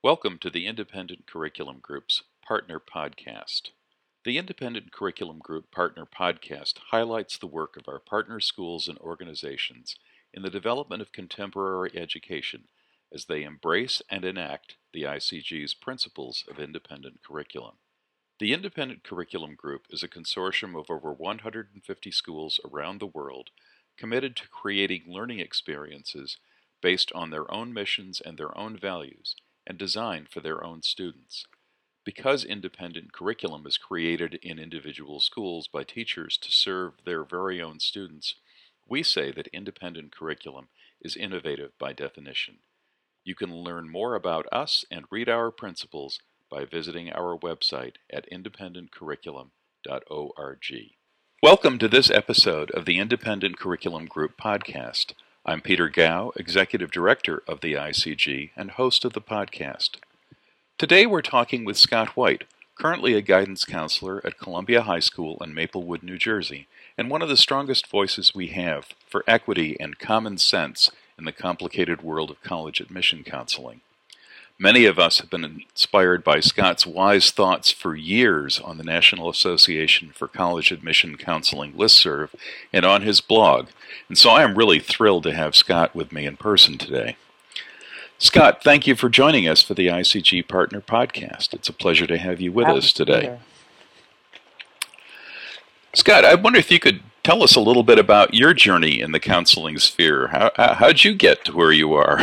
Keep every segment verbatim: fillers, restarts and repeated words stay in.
Welcome to the Independent Curriculum Group's Partner Podcast. The Independent Curriculum Group Partner Podcast highlights the work of our partner schools and organizations in the development of contemporary education as they embrace and enact the I C G's principles of independent curriculum. The Independent Curriculum Group is a consortium of over one hundred fifty schools around the world committed to creating learning experiences based on their own missions and their own values, and designed for their own students. Because independent curriculum is created in individual schools by teachers to serve their very own students, we say that independent curriculum is innovative by definition. You can learn more about us and read our principles by visiting our website at independent curriculum dot org. Welcome to this episode of the Independent Curriculum Group podcast. I'm Peter Gao, Executive Director of the I C G and host of the podcast. Today we're talking with Scott White, currently a guidance counselor at Columbia High School in Maplewood, New Jersey, and one of the strongest voices we have for equity and common sense in the complicated world of college admission counseling. Many of us have been inspired by Scott's wise thoughts for years on the National Association for College Admission Counseling listserv and on his blog, and so I am really thrilled to have Scott with me in person today. Scott, thank you for joining us for the I C G Partner Podcast. It's a pleasure to have you with Happy us to be today. here. Scott, I wonder if you could tell us a little bit about your journey in the counseling sphere. How, how'd you get to where you are?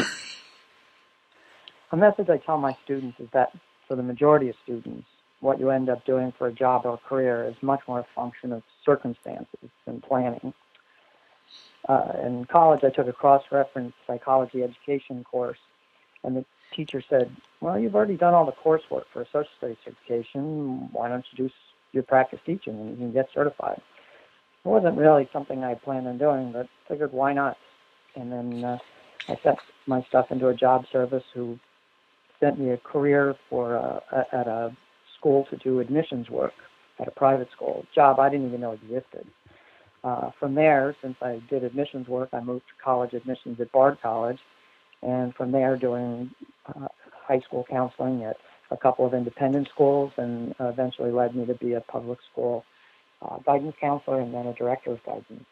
A message I tell my students is that for the majority of students, what you end up doing for a job or career is much more a function of circumstances than planning. Uh, in college, I took a cross-reference psychology education course, and the teacher said, well, you've already done all the coursework for a social studies certification. Why don't you do your practice teaching and you can get certified? It wasn't really something I planned on doing, but figured why not? And then uh, I set my stuff into a job service who sent me a career for uh, at a school to do admissions work at a private school, a job I didn't even know existed. Uh, from there, since I did admissions work, I moved to college admissions at Bard College, and from there doing uh, high school counseling at a couple of independent schools, and uh, eventually led me to be a public school uh, guidance counselor and then a director of guidance.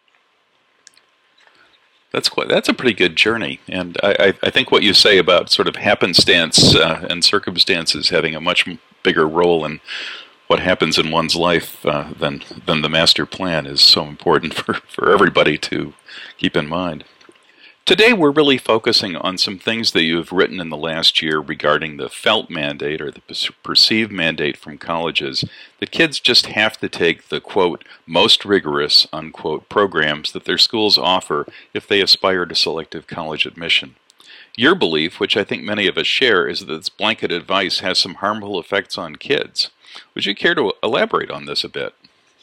That's quite, that's a pretty good journey, and I, I, I think what you say about sort of happenstance uh, and circumstances having a much bigger role in what happens in one's life uh, than than the master plan is so important for, for everybody to keep in mind. Today we're really focusing on some things that you've written in the last year regarding the felt mandate or the perceived mandate from colleges that kids just have to take the, quote, most rigorous, unquote, programs that their schools offer if they aspire to selective college admission. Your belief, which I think many of us share, is that this blanket advice has some harmful effects on kids. Would you care to elaborate on this a bit?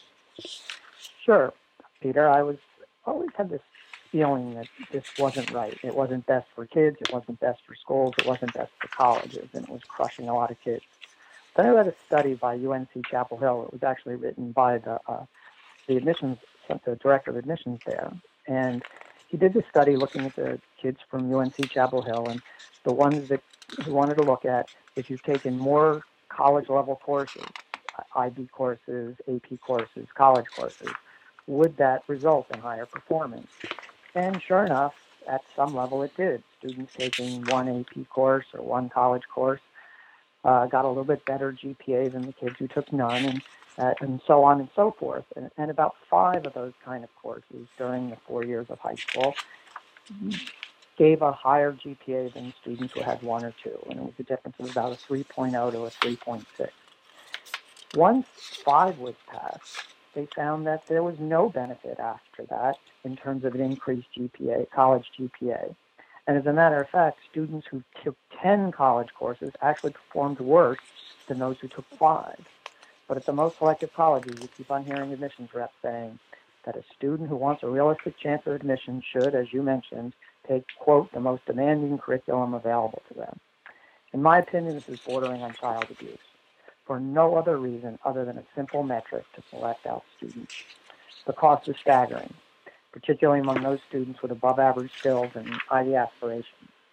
Sure, Peter. I was always had this feeling that this wasn't right. It wasn't best for kids, it wasn't best for schools, it wasn't best for colleges, and it was crushing a lot of kids. Then I read a study by U N C Chapel Hill. It was actually written by the uh, the admissions, the director of admissions there, and he did this study looking at the kids from U N C Chapel Hill, and the ones that he wanted to look at, if you've taken more college-level courses, I B courses, A P courses, college courses, would that result in higher performance? And sure enough, at some level it did. Students taking one A P course or one college course uh, got a little bit better G P A than the kids who took none, and, uh, and so on and so forth. And, and about five of those kind of courses during the four years of high school gave a higher G P A than students who had one or two, and it was a difference of about a three point oh to a three point six. Once five was passed, they found that there was no benefit after that in terms of an increased G P A, college G P A. And as a matter of fact, students who took ten college courses actually performed worse than those who took five. But at the most selective colleges, you keep on hearing admissions reps saying that a student who wants a realistic chance of admission should, as you mentioned, take, quote, the most demanding curriculum available to them. In my opinion, this is bordering on child abuse, for no other reason other than a simple metric to select out students. The cost is staggering, particularly among those students with above-average skills and I B aspirations.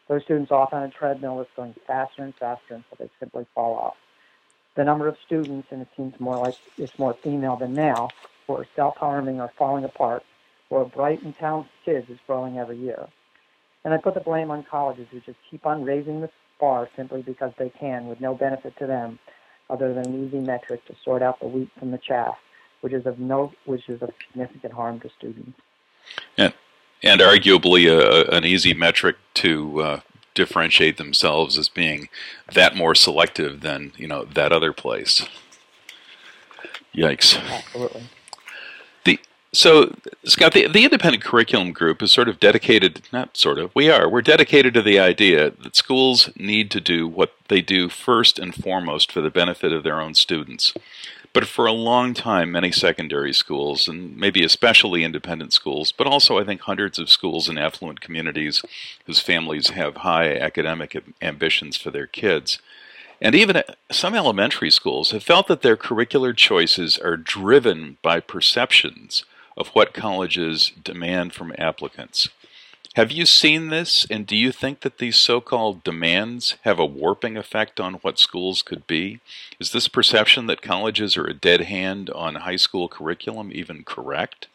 Those students off on a treadmill that's going faster and faster until they simply fall off. The number of students, and it seems more like it's more female than male, who are self-harming or falling apart, who are bright and talented kids, is growing every year. And I put the blame on colleges who just keep on raising the bar simply because they can, with no benefit to them, other than an easy metric to sort out the wheat from the chaff, which is of no, which is of significant harm to students. And, and arguably a, an easy metric to uh, differentiate themselves as being that more selective than, you know, that other place. Yikes. Absolutely. The So, Scott, the, the independent curriculum group is sort of dedicated, not sort of, we are, we're dedicated to the idea that schools need to do what they do first and foremost for the benefit of their own students. But for a long time, many secondary schools, and maybe especially independent schools, but also I think hundreds of schools in affluent communities whose families have high academic ambitions for their kids, and even some elementary schools have felt that their curricular choices are driven by perceptions of what colleges demand from applicants. Have you seen this, and do you think that these so-called demands have a warping effect on what schools could be? Is this perception that colleges are a dead hand on high school curriculum even correct?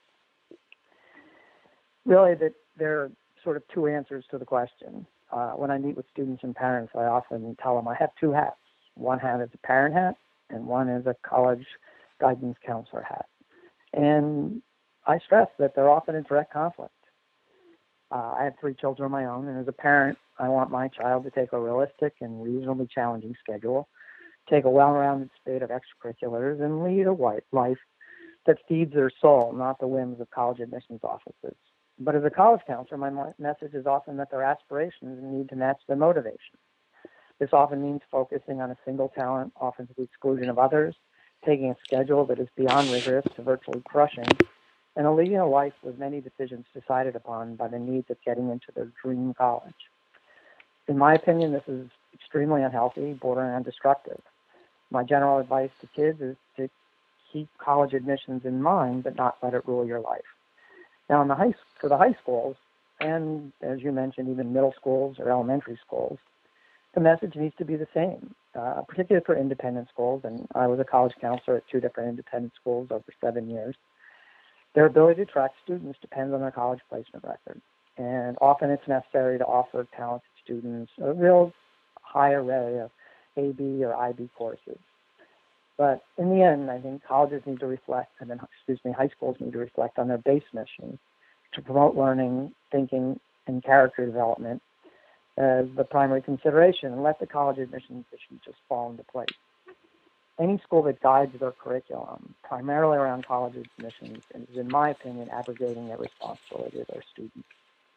Really, that there are sort of two answers to the question. Uh, when I meet with students and parents, I often tell them I have two hats. One hat is a parent hat, and one is a college guidance counselor hat. And I stress that they're often in direct conflict. Uh, I have three children of my own, and as a parent, I want my child to take a realistic and reasonably challenging schedule, take a well-rounded spate of extracurriculars, and lead a white life that feeds their soul, not the whims of college admissions offices. But as a college counselor, my message is often that their aspirations need to match their motivation. This often means focusing on a single talent, often to the exclusion of others, taking a schedule that is beyond rigorous to virtually crushing, and leading a life with many decisions decided upon by the needs of getting into their dream college. In my opinion, this is extremely unhealthy, bordering on destructive. My general advice to kids is to keep college admissions in mind, but not let it rule your life. Now, in the high, for the high schools, and as you mentioned, even middle schools or elementary schools, the message needs to be the same, uh, particularly for independent schools. And I was a college counselor at two different independent schools over seven years. Their ability to attract students depends on their college placement record. And often it's necessary to offer talented students a real high array of A B or I B courses. But in the end, I think colleges need to reflect, and then, excuse me, high schools need to reflect on their base mission to promote learning, thinking, and character development as the primary consideration, and let the college admissions issue just fall into place. Any school that guides their curriculum primarily around college admissions is, in my opinion, abrogating their responsibility to their students.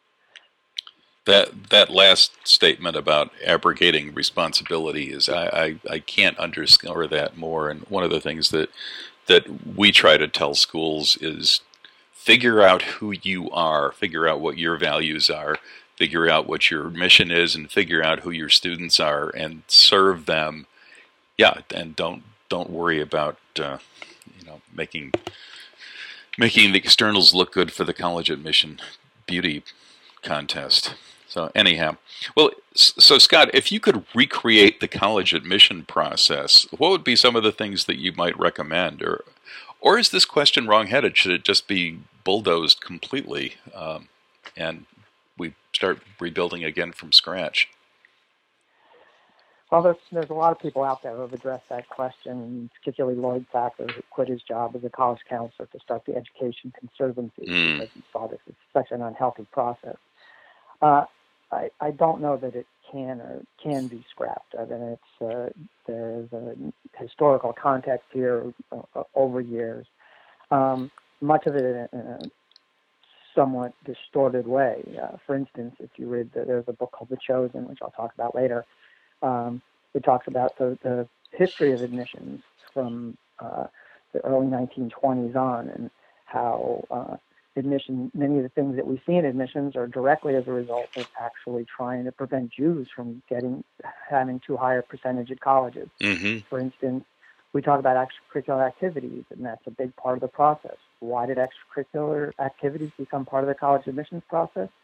That that last statement about abrogating responsibility is, I, I, I can't underscore that more. And one of the things that that we try to tell schools is figure out who you are, figure out what your values are, figure out what your mission is, and figure out who your students are, and serve them. Yeah, and don't don't worry about uh, you know making making the externals look good for the college admission beauty contest. So anyhow, well, so Scott, if you could recreate the college admission process, what would be some of the things that you might recommend, or or is this question wrong-headed? Should it just be bulldozed completely, um, and we start rebuilding again from scratch? Well, there's, there's a lot of people out there who have addressed that question, particularly Lloyd Thacker, who quit his job as a college counselor to start the Education Conservancy mm. because he saw this as such an unhealthy process. Uh, I, I don't know that it can or can be scrapped. I mean, it's uh, there's a historical context here uh, over years. Um, much of it in a somewhat distorted way. Uh, for instance, if you read, the, there's a book called The Chosen, which I'll talk about later. Um, it talks about the, the history of admissions from uh, the early nineteen twenties on, and how uh, admission, many of the things that we see in admissions are directly as a result of actually trying to prevent Jews from getting having too high a percentage at colleges. Mm-hmm. For instance, we talk about extracurricular activities, and that's a big part of the process. Why did extracurricular activities become part of the college admissions process?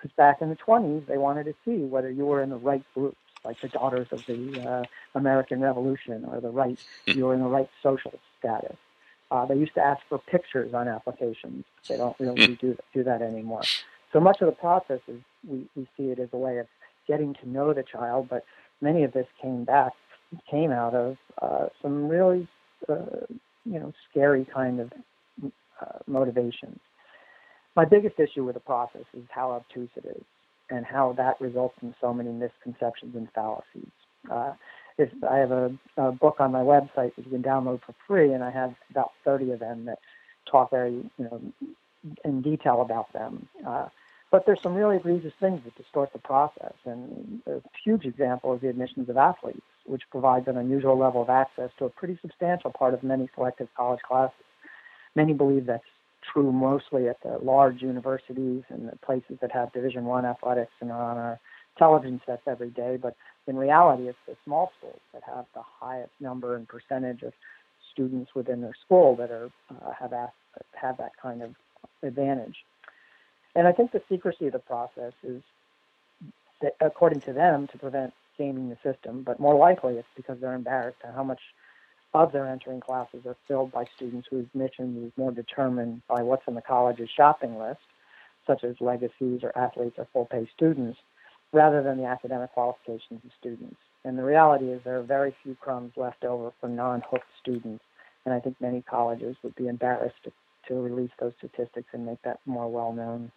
Because back in the twenties, they wanted to see whether you were in the right groups, like the Daughters of the uh, American Revolution, or the right, you were in the right social status. Uh, they used to ask for pictures on applications. They don't really do do that anymore. So much of the process is we, we see it as a way of getting to know the child, but many of this came back came out of uh, some really uh, you know scary kind of uh, motivations. My biggest issue with the process is how obtuse it is, and how that results in so many misconceptions and fallacies. Uh, if I have a, a book on my website that you can download for free, and I have about thirty of them that talk very, you know, in detail about them. Uh, but there's some really egregious things that distort the process, and a huge example is the admissions of athletes, which provides an unusual level of access to a pretty substantial part of many selective college classes. Many believe that's true mostly at the large universities and the places that have Division One athletics and are on our television sets every day, but in reality, it's the small schools that have the highest number and percentage of students within their school that are uh, have asked, have that kind of advantage. And I think the secrecy of the process is, that, according to them, to prevent gaming the system, but more likely it's because they're embarrassed at how much of their entering classes are filled by students whose mission is more determined by what's in the college's shopping list, such as legacies or athletes or full-pay students, rather than the academic qualifications of students. And the reality is there are very few crumbs left over for non-hooked students, and I think many colleges would be embarrassed to, to release those statistics and make that more well-known.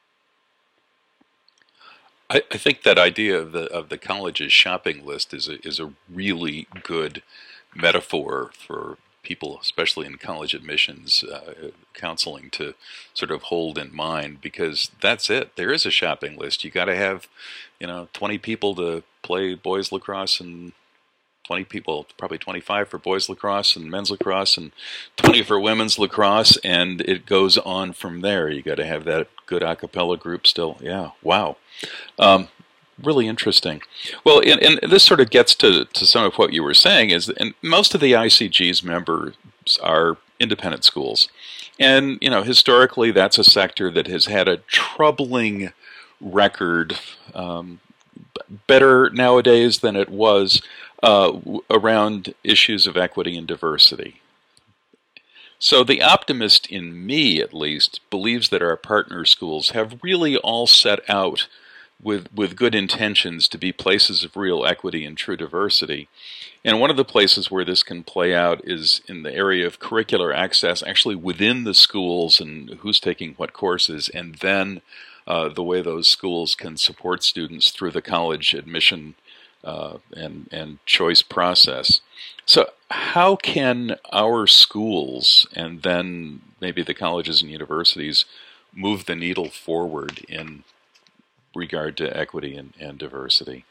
I, I think that idea of the of the college's shopping list is a, is a really good metaphor for people, especially in college admissions uh, counseling, to sort of hold in mind, because that's it. There is a shopping list. You got to have, you know, twenty people to play boys lacrosse, and twenty people, probably twenty-five for boys lacrosse and men's lacrosse, and twenty for women's lacrosse, and it goes on from there. You got to have that good a cappella group still. Yeah, wow. Um, really interesting. Well, and, and this sort of gets to, to some of what you were saying, is and most of the I C G's members are independent schools. And, you know, historically, that's a sector that has had a troubling record, um, better nowadays than it was, uh, around issues of equity and diversity. So the optimist in me, at least, believes that our partner schools have really all set out with with good intentions to be places of real equity and true diversity. And one of the places where this can play out is in the area of curricular access, actually within the schools and who's taking what courses, and then uh, the way those schools can support students through the college admission uh, and, and choice process. So how can our schools, and then maybe the colleges and universities, move the needle forward in regard to equity and, and diversity?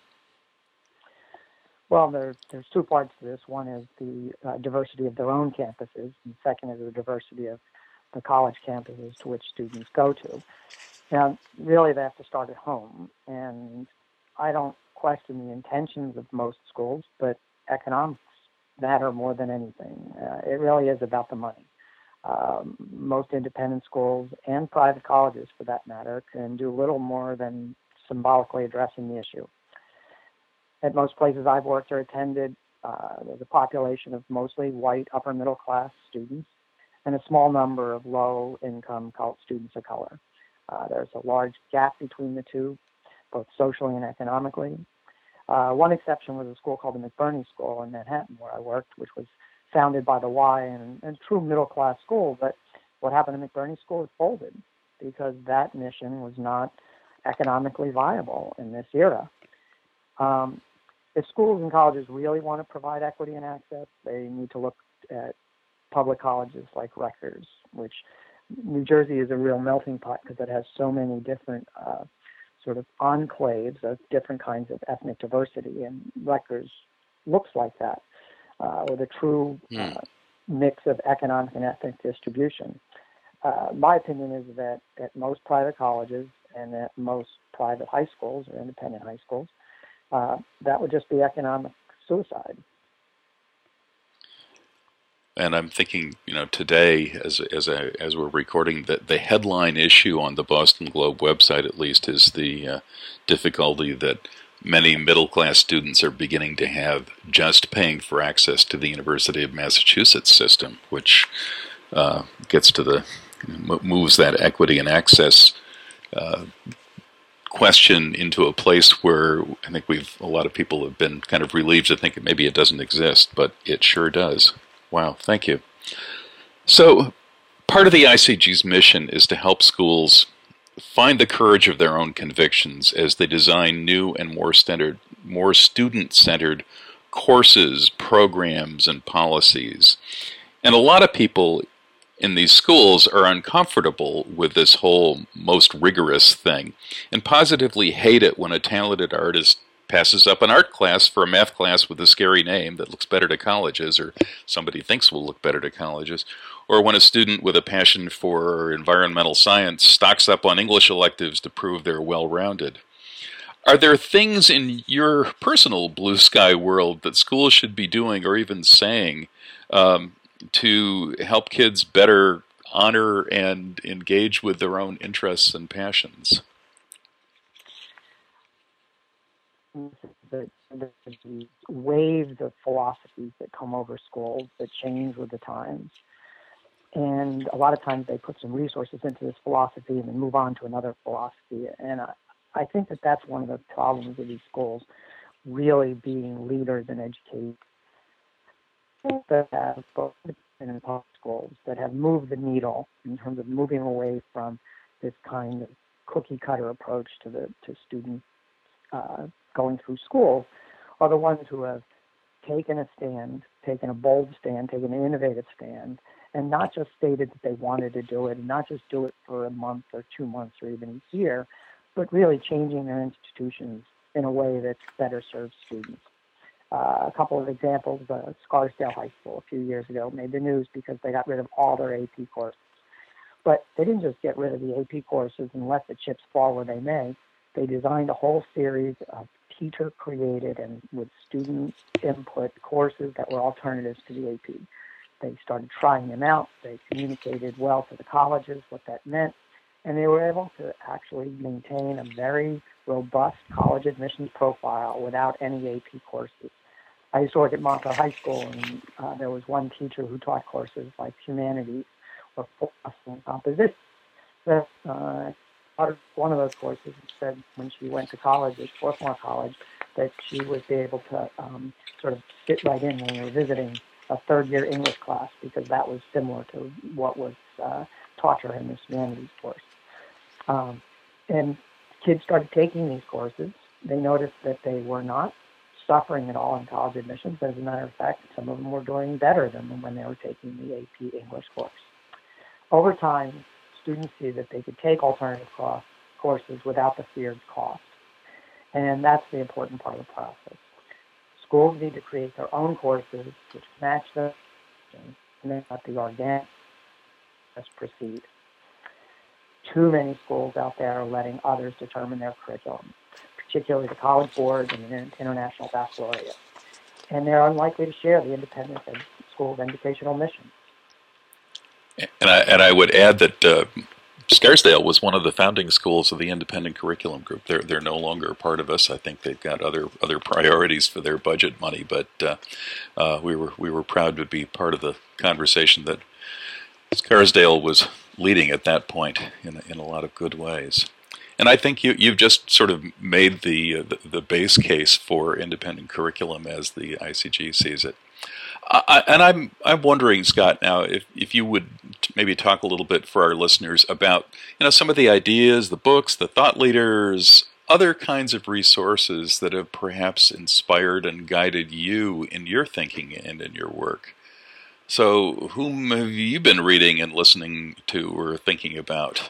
Well, there, there's two parts to this. One is the uh, diversity of their own campuses, and second is the diversity of the college campuses to which students go to. Now, really, they have to start at home, and I don't question the intentions of most schools, but economics matter more than anything. Uh, it really is about the money. Um, most independent schools and private colleges, for that matter, can do little more than symbolically addressing the issue. At most places I've worked or attended, uh, there's a population of mostly white upper middle class students and a small number of low income students of color. Uh, there's a large gap between the two, both socially and economically. Uh, one exception was a school called the McBurney School in Manhattan, where I worked, which was founded by the Y and, and true middle-class school. But what happened to McBurney School is folded because that mission was not economically viable in this era. Um, if schools and colleges really want to provide equity and access, they need to look at public colleges like Rutgers, which New Jersey is a real melting pot because it has so many different uh, sort of enclaves of different kinds of ethnic diversity, and Rutgers looks like that. Uh, with a true uh, mix of economic and ethnic distribution. Uh, my opinion is that at most private colleges and at most private high schools or independent high schools, uh, that would just be economic suicide. And I'm thinking, you know, today, as as a, as we're recording, that the headline issue on the Boston Globe website, at least, is the uh, difficulty that many middle-class students are beginning to have just paying for access to the University of Massachusetts system, which uh, gets to the moves that equity and access uh, question into a place where I think we've a lot of people have been kind of relieved to think that maybe it doesn't exist, but it sure does. Wow, thank you. So part of the I C G's mission is to help schools find the courage of their own convictions as they design new and more standard, more student-centered courses, programs, and policies. And a lot of people in these schools are uncomfortable with this whole most rigorous thing and positively hate it when a talented artist passes up an art class for a math class with a scary name that looks better to colleges, or somebody thinks will look better to colleges, or when a student with a passion for environmental science stocks up on English electives to prove they're well-rounded. Are there things in your personal blue sky world that schools should be doing or even saying um, to help kids better honor and engage with their own interests and passions? The, the, the waves of philosophies that come over schools that change with the times. And a lot of times they put some resources into this philosophy and then move on to another philosophy. And I, I think that that's one of the problems with these schools, really being leaders in education that have both in public schools that have moved the needle in terms of moving away from this kind of cookie cutter approach to the to students uh, going through schools, are the ones who have taken a stand, taken a bold stand, taken an innovative stand, and not just stated that they wanted to do it, and not just do it for a month or two months or even a year, but really changing their institutions in a way that better serves students. Uh, a couple of examples, uh, Scarsdale High School a few years ago made the news because they got rid of all their A P courses. But they didn't just get rid of the A P courses and let the chips fall where they may. They designed a whole series of teacher-created and with student input courses that were alternatives to the A P. They started trying them out. They communicated well to the colleges what that meant, and they were able to actually maintain a very robust college admissions profile without any A P courses. I used to work at Montauk High School, and uh, there was one teacher who taught courses like humanities or philosophy and composition. That, uh, one of those courses said when she went to college, at Swarthmore College, that she would be able to um, sort of fit right in when we were visiting a third-year English class, because that was similar to what was uh, taught her in this humanities course. Um, and kids started taking these courses. They noticed that they were not suffering at all in college admissions. As a matter of fact, some of them were doing better than when they were taking the A P English course. Over time, students see that they could take alternative course, courses without the feared cost. And that's the important part of the process. Schools need to create their own courses which match them and then let the organic process proceed. Too many schools out there are letting others determine their curriculum, particularly the College Board and the International Baccalaureate. And they're unlikely to share the independent ed- school's educational mission. And I, and I would add that uh, Scarsdale was one of the founding schools of the Independent Curriculum Group. They're they're no longer a part of us. I think they've got other other priorities for their budget money. But uh, uh, we were we were proud to be part of the conversation that Scarsdale was leading at that point in in a lot of good ways. And I think you you've just sort of made the uh, the, the base case for independent curriculum as the I C G sees it. I, and I'm I'm wondering, Scott, now if, if you would maybe talk a little bit for our listeners about you know some of the ideas, the books, the thought leaders, other kinds of resources that have perhaps inspired and guided you in your thinking and in your work. So, whom have you been reading and listening to or thinking about?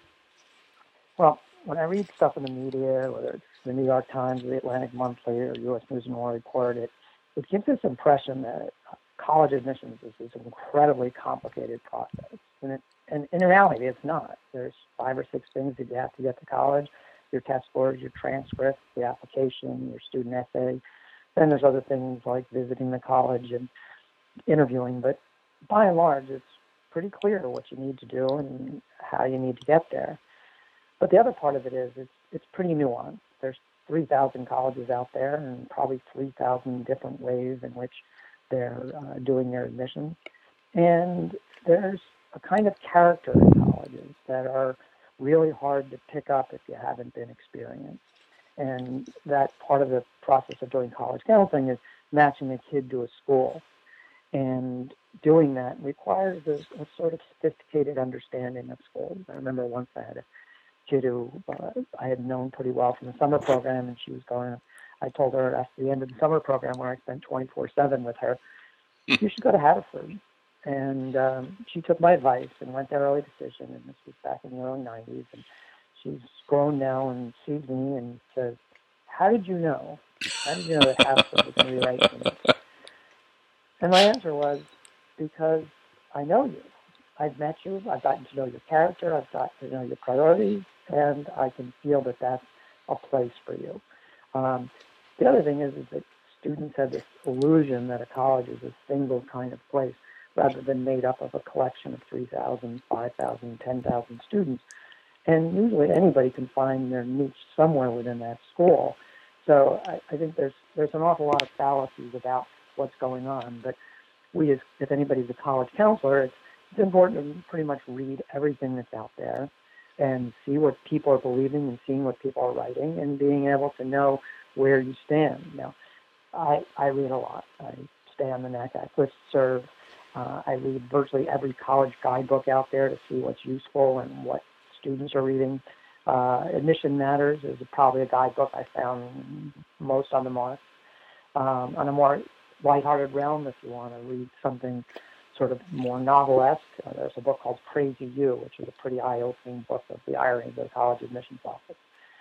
Well, when I read stuff in the media, whether it's the New York Times, the Atlantic Monthly, or U S News and World Report, it it gives this impression that college admissions is this incredibly complicated process. And, it, and in reality, it's not. There's five or six things that you have to get to college: your test scores, your transcript, the application, your student essay. Then there's other things like visiting the college and interviewing. But by and large, it's pretty clear what you need to do and how you need to get there. But the other part of it is it's, it's pretty nuanced. There's three thousand colleges out there and probably three thousand different ways in which they're uh, doing their admissions. And there's a kind of character in colleges that are really hard to pick up if you haven't been experienced. And that part of the process of doing college counseling is matching a kid to a school. And doing that requires a, a sort of sophisticated understanding of schools. I remember once I had a kid who uh, I had known pretty well from the summer program, and she was going, I told her at the end of the summer program where I spent twenty-four seven with her, you should go to Haverford. And um, she took my advice and went there early decision, and this was back in the early nineties. And she's grown now and sees me and says, how did you know? How did you know that Haverford was going to be right for me? And my answer was, because I know you. I've met you. I've gotten to know your character. I've gotten to know your priorities, and I can feel that that's a place for you. Um, the other thing is, is that students have this illusion that a college is a single kind of place rather than made up of a collection of three thousand, five thousand, ten thousand students. And usually anybody can find their niche somewhere within that school. So I, I think there's there's an awful lot of fallacies about what's going on. But we, as if anybody's a college counselor, it's, it's important to pretty much read everything that's out there and see what people are believing and seeing what people are writing and being able to know where you stand. Now, I, I read a lot. I stay on the NACAC listserv. Uh, I read virtually every college guidebook out there to see what's useful and what students are reading. Uh, Admission Matters is probably a guidebook I found most on the mark. Um, on a more lighthearted realm, if you want to read something sort of more novelesque, uh, there's a book called Crazy You, which is a pretty eye-opening book of the ironies of the college admissions office.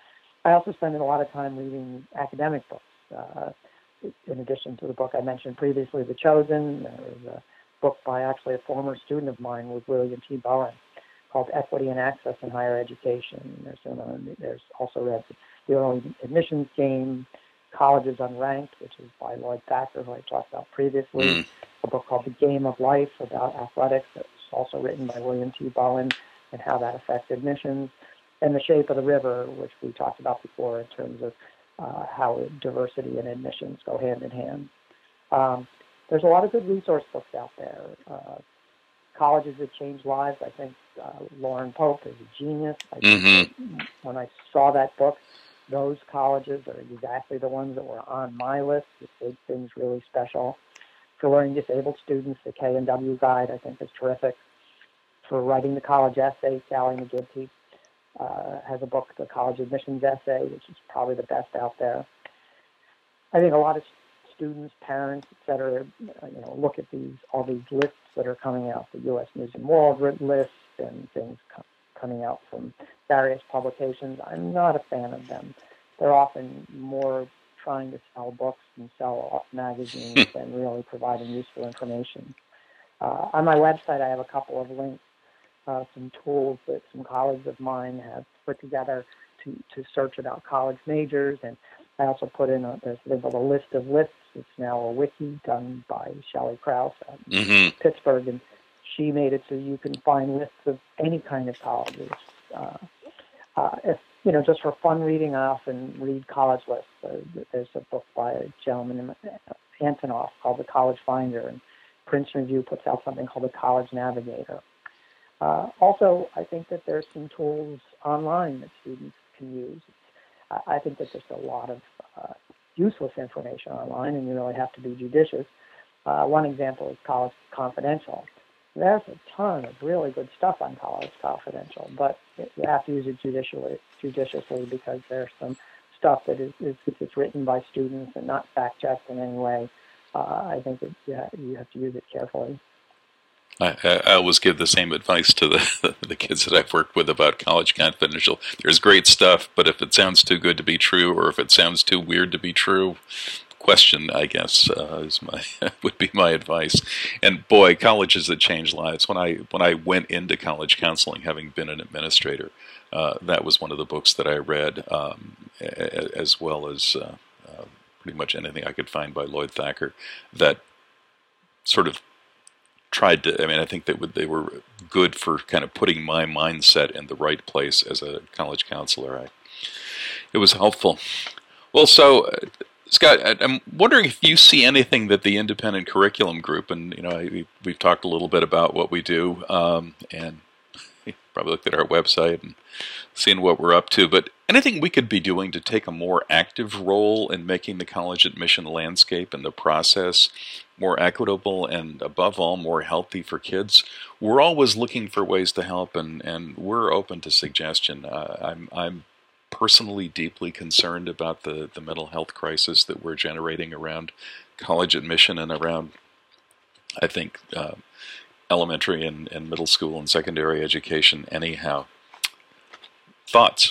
I also spend a lot of time reading academic books. Uh, in addition to the book I mentioned previously, The Chosen, there's a book by actually a former student of mine with William T. Bowen called Equity and Access in Higher Education. There's, you know, there's also read The Early Admissions Game, Colleges Unranked, which is by Lloyd Thacker, who I talked about previously, mm. a book called The Game of Life about athletics that's also written by William T. Bowen and how that affects admissions, and The Shape of the River, which we talked about before in terms of uh, how diversity and admissions go hand in hand. Um, there's a lot of good resource books out there. Uh, Colleges That Change Lives, I think uh, Lauren Pope is a genius. I think mm-hmm. when I saw that book, those colleges are exactly the ones that were on my list. It did things really special. For learning disabled students, the K and W Guide, I think, is terrific. For writing the college essay, Sally McGinty uh, has a book, The College Admissions Essay, which is probably the best out there. I think a lot of students, parents, et cetera, you know, look at these all these lists that are coming out, the U S News and World list and things co- coming out from various publications. I'm not a fan of them. They're often more trying to sell books and sell magazines than really providing useful information. Uh, on my website, I have a couple of links, uh, some tools that some colleagues of mine have put together to, to search about college majors. And I also put in a, there's, there's a list of lists. It's now a wiki done by Shelley Krause at mm-hmm. Pittsburgh, and she made it so you can find lists of any kind of colleges. Uh, uh, if, you know, just for fun reading, I often read college lists. Uh, there's a book by a gentleman, Antonoff, called The College Finder, and Princeton Review puts out something called The College Navigator. Uh, also, I think that there's some tools online that students can use. I, I think that there's a lot of uh, useless information online, and you really have to be judicious. Uh, one example is College Confidential. There's a ton of really good stuff on College Confidential, but you have to use it judiciously, judiciously because there's some stuff that is, is, is written by students and not fact-checked in any way. Uh, I think that yeah, you have to use it carefully. I, I always give the same advice to the the kids that I've worked with about College Confidential. There's great stuff, but if it sounds too good to be true, or if it sounds too weird to be true, question, I guess, uh, is my would be my advice. And boy, Colleges That Change Lives. When I when I went into college counseling, having been an administrator, uh, that was one of the books that I read, um, as well as uh, uh, pretty much anything I could find by Lloyd Thacker that sort of tried to, I mean, I think that would, they were good for kind of putting my mindset in the right place as a college counselor. I, it was helpful. Well, so, uh, Scott, I, I'm wondering if you see anything that the Independent Curriculum Group, and, you know, we, we've talked a little bit about what we do, um, and you probably looked at our website and seen what we're up to, but anything we could be doing to take a more active role in making the college admission landscape and the process more equitable and, above all, more healthy for kids. We're always looking for ways to help, and, and we're open to suggestion. Uh, I'm, I'm personally deeply concerned about the, the mental health crisis that we're generating around college admission and around, I think, uh, elementary and, and middle school and secondary education anyhow. Thoughts?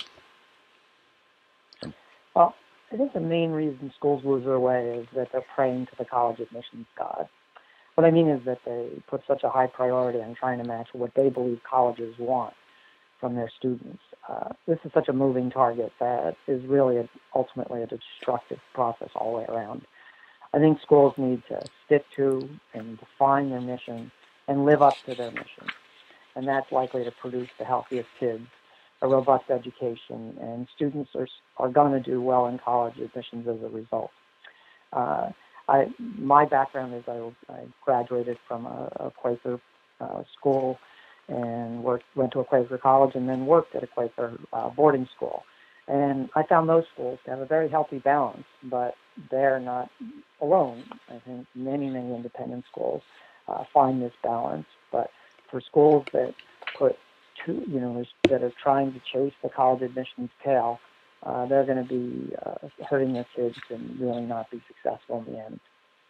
Well, I think the main reason schools lose their way is that they're praying to the college admissions god. What I mean is that they put such a high priority on trying to match what they believe colleges want from their students. Uh, this is such a moving target that is really a, ultimately a destructive process all the way around. I think schools need to stick to and define their mission and live up to their mission. And that's likely to produce the healthiest kids, a robust education, and students are are going to do well in college admissions as a result. Uh, I my background is I, I graduated from a, a Quaker uh, school and worked went to a Quaker college and then worked at a Quaker uh, boarding school. And I found those schools to have a very healthy balance, but they're not alone. I think many, many independent schools uh, find this balance, but for schools that put two, you know, that are trying to chase the college admissions tail, uh, they're going to be uh, hurting their kids and really not be successful in the end.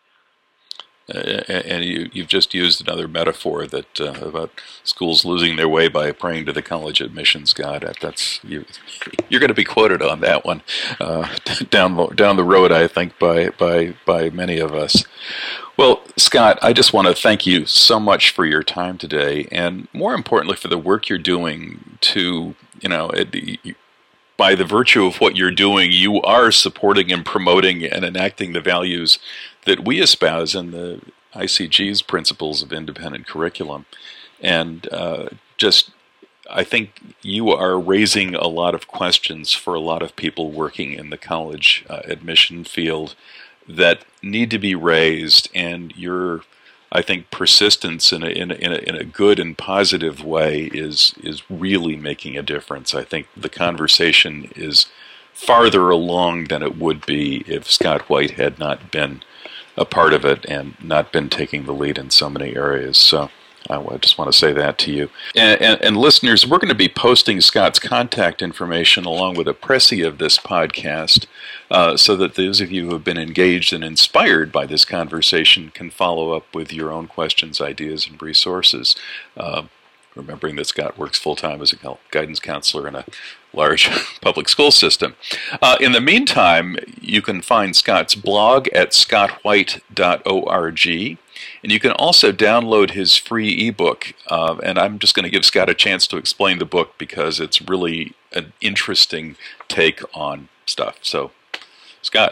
Uh, and you, you've just used another metaphor that uh, about schools losing their way by praying to the college admissions god. That's you, you're going to be quoted on that one uh, down the, down the road, I think, by by by many of us. Well, Scott, I just want to thank you so much for your time today, and more importantly, for the work you're doing to, you know, it, you, by the virtue of what you're doing, you are supporting and promoting and enacting the values that we espouse in the I C G's principles of independent curriculum. And uh, just, I think you are raising a lot of questions for a lot of people working in the college uh, admission field that need to be raised, and your, I think, persistence in a, in a, in a, in a good and positive way is is really making a difference. I think the conversation is farther along than it would be if Scott White had not been a part of it and not been taking the lead in so many areas. So I just want to say that to you. And, and, and listeners, we're going to be posting Scott's contact information along with a précis of this podcast uh, so that those of you who have been engaged and inspired by this conversation can follow up with your own questions, ideas, and resources. Uh, remembering that Scott works full-time as a guidance counselor in a large public school system. Uh, in the meantime, you can find Scott's blog at scott white dot org, and you can also download his free ebook. Uh, and I'm just going to give Scott a chance to explain the book because it's really an interesting take on stuff. So, Scott,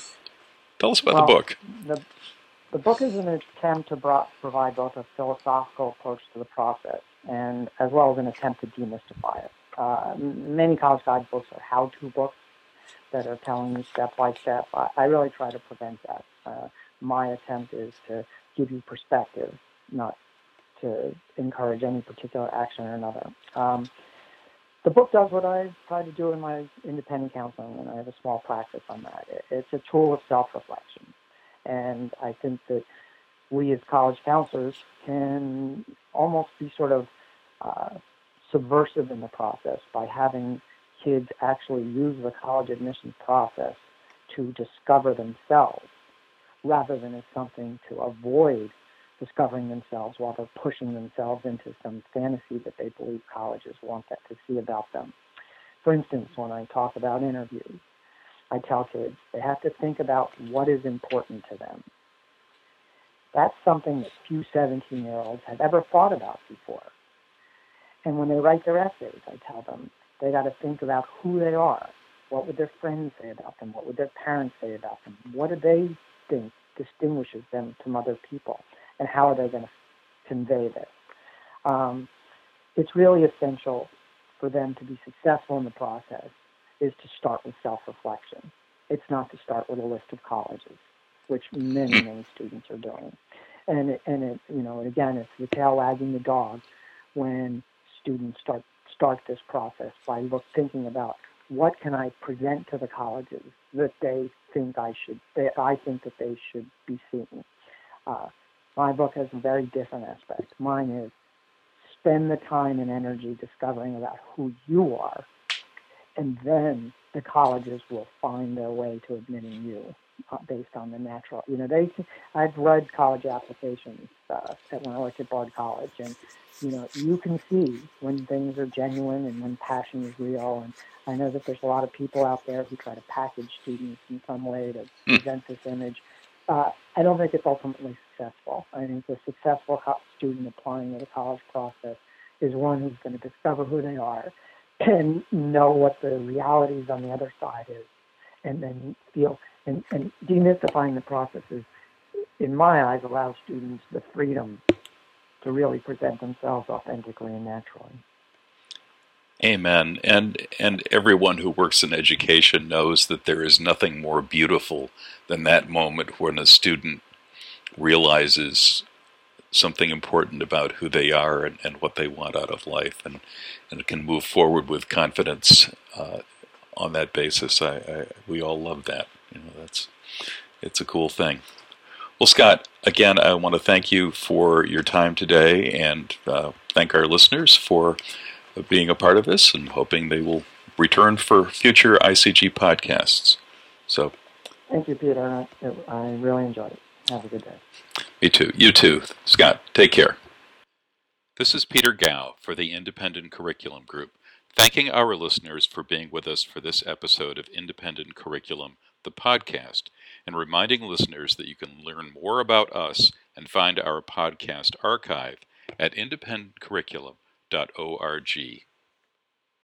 tell us about well, the book. The, the book is an attempt to bro- provide both a philosophical approach to the process and as well as an attempt to demystify it. Uh, many college guidebooks are how-to books that are telling you step by step. I, I really try to prevent that. Uh, my attempt is to give you perspective, not to encourage any particular action or another. Um, the book does what I try to do in my independent counseling, and I have a small practice on that. It, it's a tool of self-reflection. And I think that we as college counselors can almost be sort of uh, subversive in the process by having kids actually use the college admissions process to discover themselves rather than as something to avoid discovering themselves while they're pushing themselves into some fantasy that they believe colleges want that to see about them. For instance, when I talk about interviews, I tell kids they have to think about what is important to them. That's something that few seventeen-year-olds have ever thought about before. And when they write their essays, I tell them they got to think about who they are. What would their friends say about them? What would their parents say about them? What do they think distinguishes them from other people? And how are they going to convey this. Um, it's really essential for them to be successful in the process is to start with self-reflection. It's not to start with a list of colleges, which many, many students are doing. And, it, and it, you know, again, it's the tail wagging the dog when students start start this process by look thinking about what can I present to the colleges that they think I should, that I think that they should be seeing. Uh, my book has a very different aspect. Mine is spend the time and energy discovering about who you are, and then the colleges will find their way to admitting you uh, based on the natural. You know, they. I've read college applications uh, when I worked at Bard College, and you know, you can see when things are genuine and when passion is real. And I know that there's a lot of people out there who try to package students in some way to present this image. Uh, I don't think it's ultimately successful. I think the successful student applying to the college process is one who's going to discover who they are and know what the realities on the other side is, and then feel, and, and demystifying the process is, in my eyes, allows students the freedom to really present themselves authentically and naturally. Amen. And and everyone who works in education knows that there is nothing more beautiful than that moment when a student realizes something important about who they are and, and what they want out of life, and, and can move forward with confidence uh, on that basis. I, I we all love that. You know, that's it's a cool thing. Well, Scott, again, I want to thank you for your time today, and uh, thank our listeners for being a part of this, and hoping they will return for future I C G podcasts. So, thank you, Peter. I, I really enjoyed it. Have a good day. Me too. You too, Scott. Take care. This is Peter Gao for the Independent Curriculum Group, thanking our listeners for being with us for this episode of Independent Curriculum, the podcast, and reminding listeners that you can learn more about us and find our podcast archive at independent curriculum dot org.